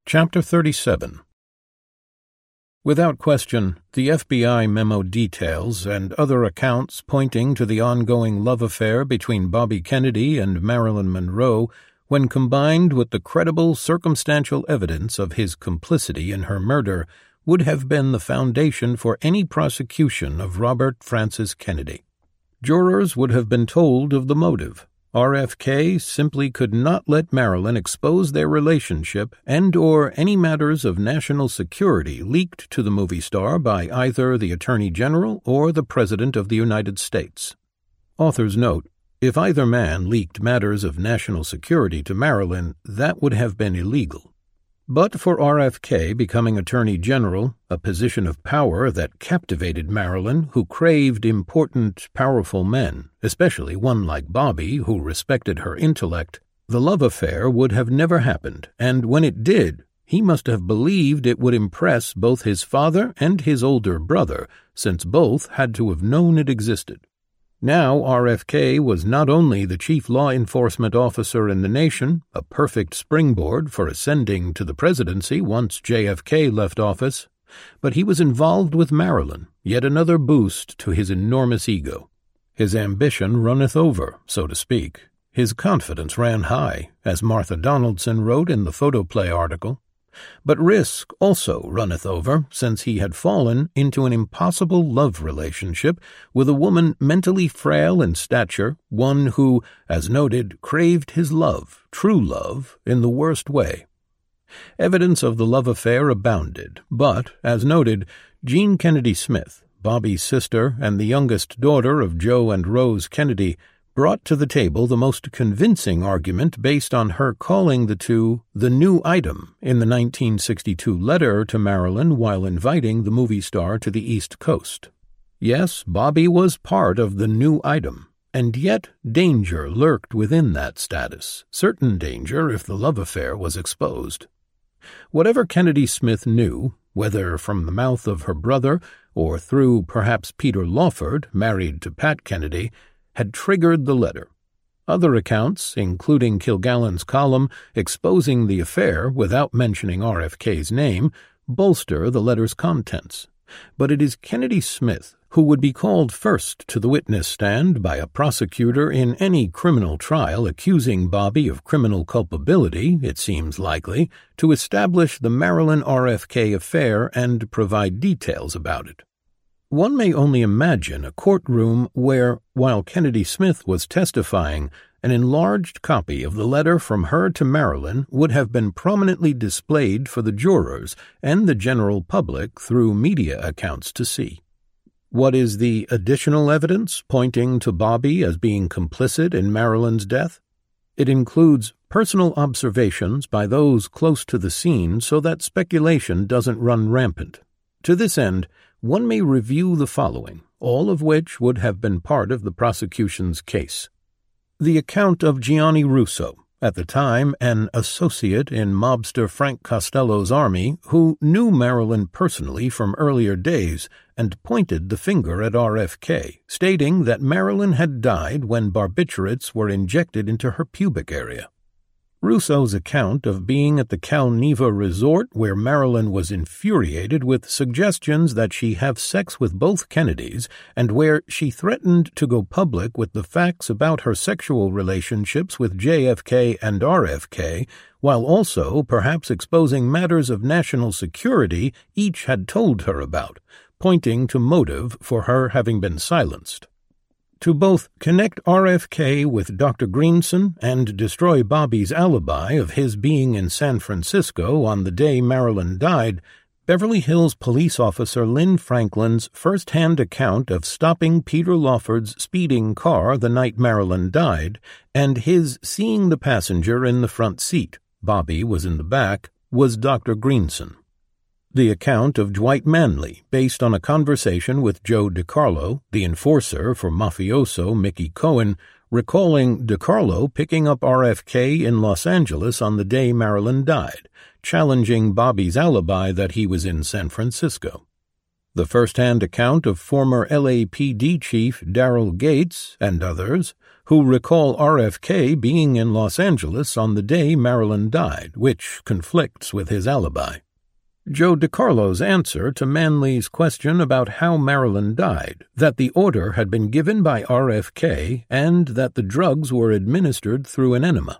Chapter 37. Without question, the FBI memo details and other accounts pointing to the ongoing love affair between Bobby Kennedy and Marilyn Monroe, when combined with the credible circumstantial evidence of his complicity in her murder, would have been the foundation for any prosecution of Robert Francis Kennedy. Jurors would have been told of the motive. RFK simply could not let Marilyn expose their relationship and/or any matters of national security leaked to the movie star by either the Attorney General or the President of the United States. Authors note, if either man leaked matters of national security to Marilyn, that would have been illegal. But for RFK becoming Attorney General, a position of power that captivated Marilyn, who craved important, powerful men, especially one like Bobby, who respected her intellect, the love affair would have never happened, and when it did, he must have believed it would impress both his father and his older brother, since both had to have known it existed. Now RFK was not only the chief law enforcement officer in the nation, a perfect springboard for ascending to the presidency once JFK left office, but he was involved with Marilyn, yet another boost to his enormous ego. His ambition runneth over, so to speak. His confidence ran high, as Martha Donaldson wrote in the Photoplay article. But risk also runneth over, since he had fallen into an impossible love relationship with a woman mentally frail in stature, one who, as noted, craved his love, true love, in the worst way. Evidence of the love affair abounded, but, as noted, Jean Kennedy Smith, Bobby's sister and the youngest daughter of Joe and Rose Kennedy, brought to the table the most convincing argument based on her calling the two the new item in the 1962 letter to Marilyn while inviting the movie star to the East Coast. Yes, Bobby was part of the new item, and yet danger lurked within that status, certain danger if the love affair was exposed. Whatever Kennedy Smith knew, whether from the mouth of her brother or through perhaps Peter Lawford, married to Pat Kennedy, had triggered the letter. Other accounts, including Kilgallen's column exposing the affair without mentioning RFK's name, bolster the letter's contents. But it is Kennedy Smith who would be called first to the witness stand by a prosecutor in any criminal trial accusing Bobby of criminal culpability, it seems likely, to establish the Marilyn RFK affair and provide details about it. One may only imagine a courtroom where, while Kennedy Smith was testifying, an enlarged copy of the letter from her to Marilyn would have been prominently displayed for the jurors and the general public through media accounts to see. What is the additional evidence pointing to Bobby as being complicit in Marilyn's death? It includes personal observations by those close to the scene so that speculation doesn't run rampant. To this end, one may review the following, all of which would have been part of the prosecution's case. The account of Gianni Russo, at the time an associate in mobster Frank Costello's army, who knew Marilyn personally from earlier days and pointed the finger at RFK, stating that Marilyn had died when barbiturates were injected into her pubic area. Russo's account of being at the Cal Neva resort where Marilyn was infuriated with suggestions that she have sex with both Kennedys and where she threatened to go public with the facts about her sexual relationships with JFK and RFK, while also perhaps exposing matters of national security each had told her about, pointing to motive for her having been silenced. To both connect RFK with Dr. Greenson and destroy Bobby's alibi of his being in San Francisco on the day Marilyn died, Beverly Hills police officer Lynn Franklin's first-hand account of stopping Peter Lawford's speeding car the night Marilyn died, and his seeing the passenger in the front seat, Bobby was in the back, was Dr. Greenson. The account of Dwight Manley, based on a conversation with Joe DiCarlo, the enforcer for mafioso Mickey Cohen, recalling DiCarlo picking up RFK in Los Angeles on the day Marilyn died, challenging Bobby's alibi that he was in San Francisco. The first-hand account of former LAPD chief Daryl Gates and others, who recall RFK being in Los Angeles on the day Marilyn died, which conflicts with his alibi. Joe DiCarlo's answer to Manley's question about how Marilyn died, that the order had been given by RFK and that the drugs were administered through an enema.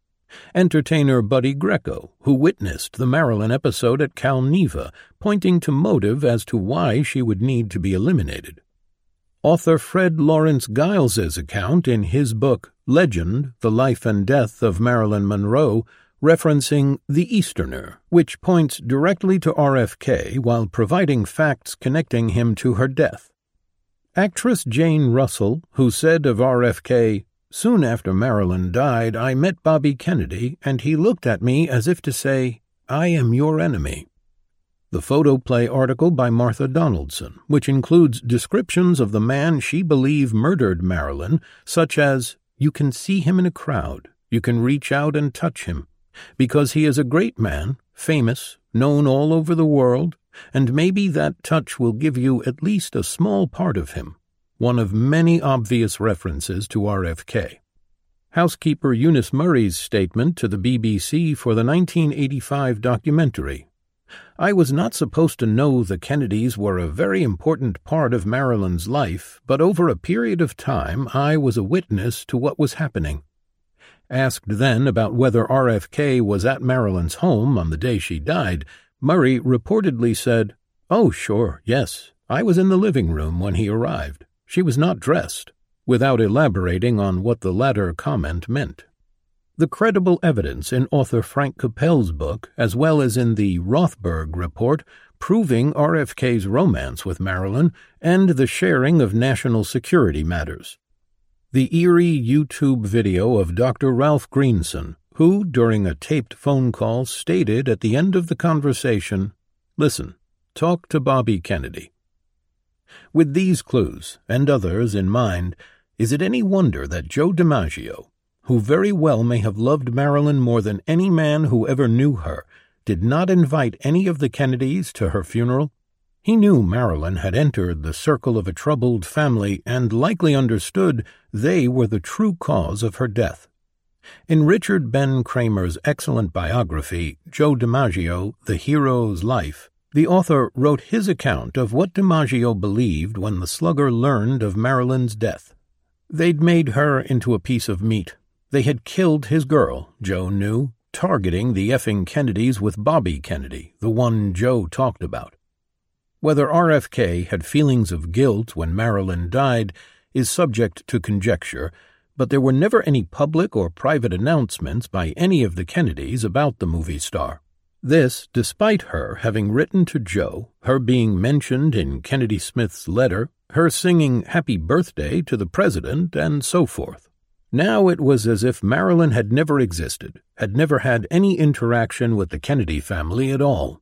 Entertainer Buddy Greco, who witnessed the Marilyn episode at Cal Neva, pointing to motive as to why she would need to be eliminated. Author Fred Lawrence Giles's account in his book Legend, The Life and Death of Marilyn Monroe, referencing The Easterner, which points directly to RFK while providing facts connecting him to her death. Actress Jane Russell, who said of RFK, "Soon after Marilyn died, I met Bobby Kennedy, and he looked at me as if to say, 'I am your enemy.'" The Photoplay article by Martha Donaldson, which includes descriptions of the man she believed murdered Marilyn, such as, "You can see him in a crowd, you can reach out and touch him, because he is a great man, famous, known all over the world, and maybe that touch will give you at least a small part of him." One of many obvious references to RFK. Housekeeper Eunice Murray's statement to the BBC for the 1985 documentary. "I was not supposed to know the Kennedys were a very important part of Marilyn's life, but over a period of time I was a witness to what was happening." Asked then about whether RFK was at Marilyn's home on the day she died, Murray reportedly said, "Oh, sure, yes. I was in the living room when he arrived. She was not dressed," without elaborating on what the latter comment meant. The credible evidence in author Frank Capel's book, as well as in the Rothberg report, proving RFK's romance with Marilyn and the sharing of national security matters. The eerie YouTube video of Dr. Ralph Greenson, who, during a taped phone call, stated at the end of the conversation, "Listen, talk to Bobby Kennedy." With these clues, and others in mind, is it any wonder that Joe DiMaggio, who very well may have loved Marilyn more than any man who ever knew her, did not invite any of the Kennedys to her funeral? He knew Marilyn had entered the circle of a troubled family and likely understood they were the true cause of her death. In Richard Ben Kramer's excellent biography, Joe DiMaggio, The Hero's Life, the author wrote his account of what DiMaggio believed when the slugger learned of Marilyn's death. They'd made her into a piece of meat. They had killed his girl, Joe knew, targeting the effing Kennedys with Bobby Kennedy, the one Joe talked about. Whether RFK had feelings of guilt when Marilyn died is subject to conjecture, but there were never any public or private announcements by any of the Kennedys about the movie star. This, despite her having written to Joe, her being mentioned in Kennedy Smith's letter, her singing Happy Birthday to the President, and so forth. Now it was as if Marilyn had never existed, had never had any interaction with the Kennedy family at all.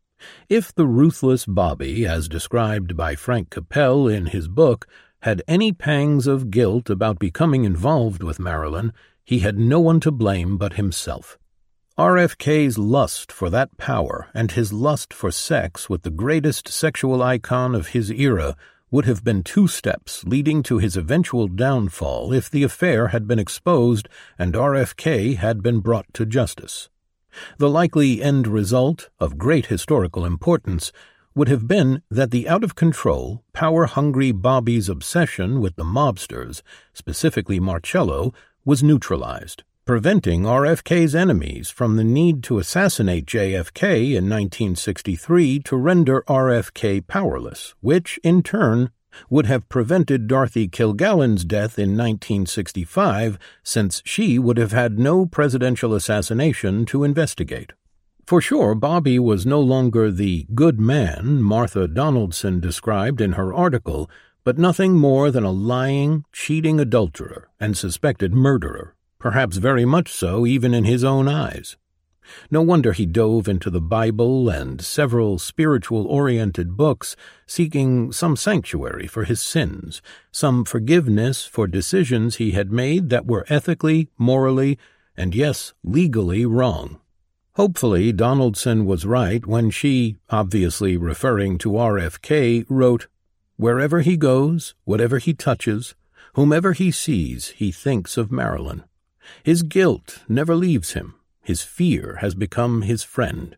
If the ruthless Bobby, as described by Frank Capel in his book, had any pangs of guilt about becoming involved with Marilyn, he had no one to blame but himself. RFK's lust for that power and his lust for sex with the greatest sexual icon of his era would have been two steps leading to his eventual downfall if the affair had been exposed and RFK had been brought to justice. The likely end result, of great historical importance, would have been that the out-of-control, power-hungry Bobby's obsession with the mobsters, specifically Marcello, was neutralized, preventing RFK's enemies from the need to assassinate JFK in 1963 to render RFK powerless, which, in turn, would have prevented Dorothy Kilgallen's death in 1965, since she would have had no presidential assassination to investigate. For sure, Bobby was no longer the good man Martha Donaldson described in her article, but nothing more than a lying, cheating adulterer and suspected murderer, perhaps very much so even in his own eyes. No wonder he dove into the Bible and several spiritual-oriented books, seeking some sanctuary for his sins, some forgiveness for decisions he had made that were ethically, morally, and yes, legally wrong. Hopefully, Donaldson was right when she, obviously referring to RFK, wrote, "Wherever he goes, whatever he touches, whomever he sees, he thinks of Marilyn. His guilt never leaves him. His fear has become his friend."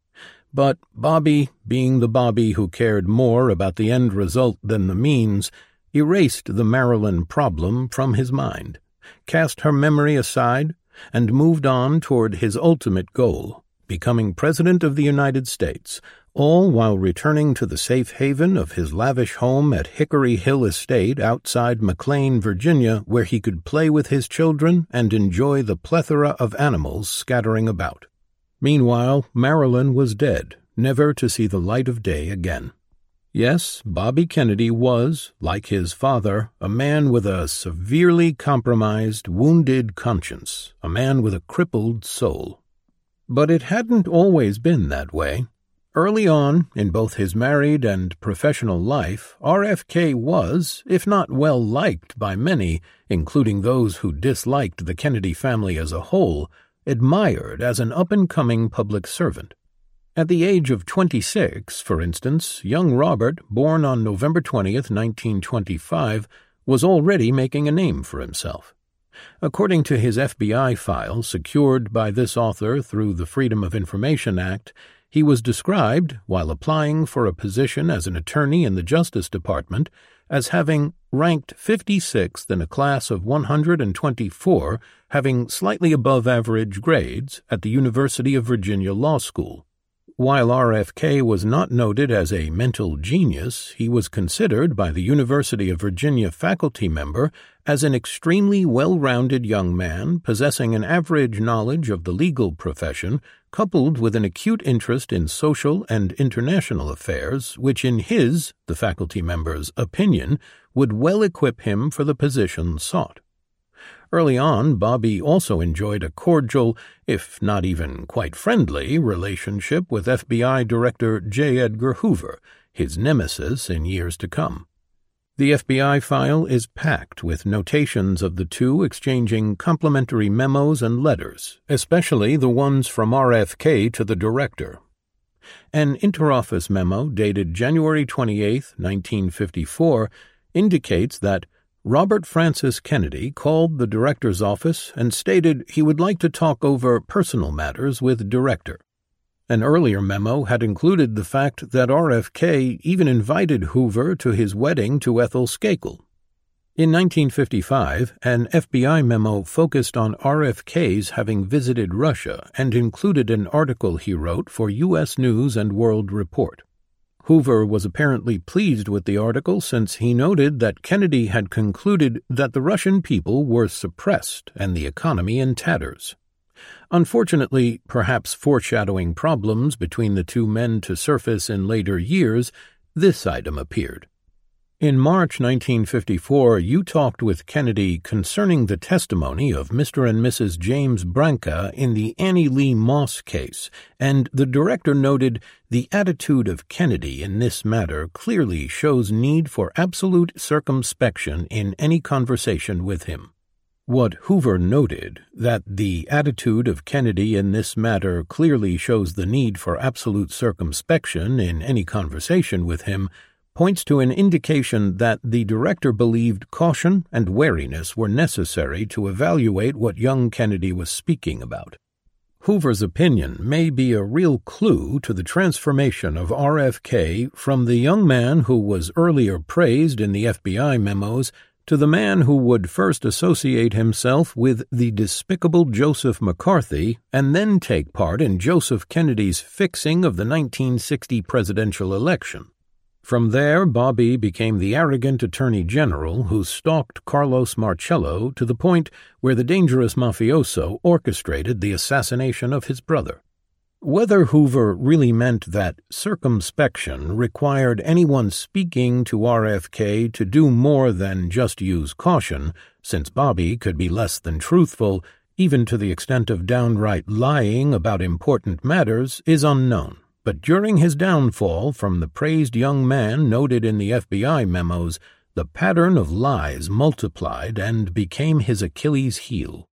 But Bobby, being the Bobby who cared more about the end result than the means, erased the Marilyn problem from his mind, cast her memory aside, and moved on toward his ultimate goal, becoming President of the United States, all while returning to the safe haven of his lavish home at Hickory Hill Estate outside McLean, Virginia, where he could play with his children and enjoy the plethora of animals scattering about. Meanwhile, Marilyn was dead, never to see the light of day again. Yes, Bobby Kennedy was, like his father, a man with a severely compromised, wounded conscience, a man with a crippled soul. But it hadn't always been that way. Early on, in both his married and professional life, RFK was, if not well liked by many, including those who disliked the Kennedy family as a whole, admired as an up-and-coming public servant. At the age of 26, for instance, young Robert, born on November 20th, 1925, was already making a name for himself. According to his FBI file secured by this author through the Freedom of Information Act, he was described, while applying for a position as an attorney in the Justice Department, as having ranked 56th in a class of 124, having slightly above-average grades at the University of Virginia Law School. While RFK was not noted as a mental genius, he was considered by the University of Virginia faculty member as an extremely well-rounded young man possessing an average knowledge of the legal profession, coupled with an acute interest in social and international affairs, which in his, the faculty member's, opinion, would well equip him for the position sought. Early on, Bobby also enjoyed a cordial, if not even quite friendly, relationship with FBI Director J. Edgar Hoover, his nemesis in years to come. The FBI file is packed with notations of the two exchanging complimentary memos and letters, especially the ones from RFK to the director. An interoffice memo dated January 28, 1954, indicates that Robert Francis Kennedy called the director's office and stated he would like to talk over personal matters with director. An earlier memo had included the fact that RFK even invited Hoover to his wedding to Ethel Skakel. In 1955, an FBI memo focused on RFK's having visited Russia and included an article he wrote for U.S. News and World Report. Hoover was apparently pleased with the article since he noted that Kennedy had concluded that the Russian people were suppressed and the economy in tatters. Unfortunately, perhaps foreshadowing problems between the two men to surface in later years, this item appeared. In March 1954, you talked with Kennedy concerning the testimony of Mr. and Mrs. James Branca in the Annie Lee Moss case, and the director noted, "The attitude of Kennedy in this matter clearly shows need for absolute circumspection in any conversation with him." What Hoover noted, that the attitude of Kennedy in this matter clearly shows the need for absolute circumspection in any conversation with him, points to an indication that the director believed caution and wariness were necessary to evaluate what young Kennedy was speaking about. Hoover's opinion may be a real clue to the transformation of RFK from the young man who was earlier praised in the FBI memos to the man who would first associate himself with the despicable Joseph McCarthy and then take part in Joseph Kennedy's fixing of the 1960 presidential election. From there, Bobby became the arrogant attorney general who stalked Carlos Marcello to the point where the dangerous mafioso orchestrated the assassination of his brother. Whether Hoover really meant that circumspection required anyone speaking to RFK to do more than just use caution, since Bobby could be less than truthful, even to the extent of downright lying about important matters, is unknown. But during his downfall from the praised young man noted in the FBI memos, the pattern of lies multiplied and became his Achilles heel.